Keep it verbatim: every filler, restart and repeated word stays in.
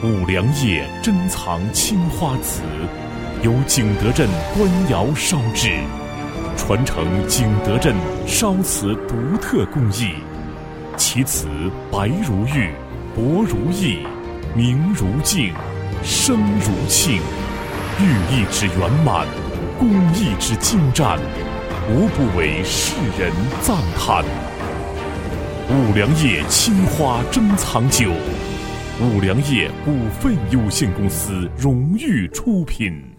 五粮液珍藏青花瓷，由景德镇官窑烧制，传承景德镇烧瓷独特工艺。其瓷白如玉，薄如意，明如镜，声如磬，寓意之圆满，工艺之精湛，无不为世人赞叹。五粮液青花珍藏酒，五粮液股份有限公司荣誉出品。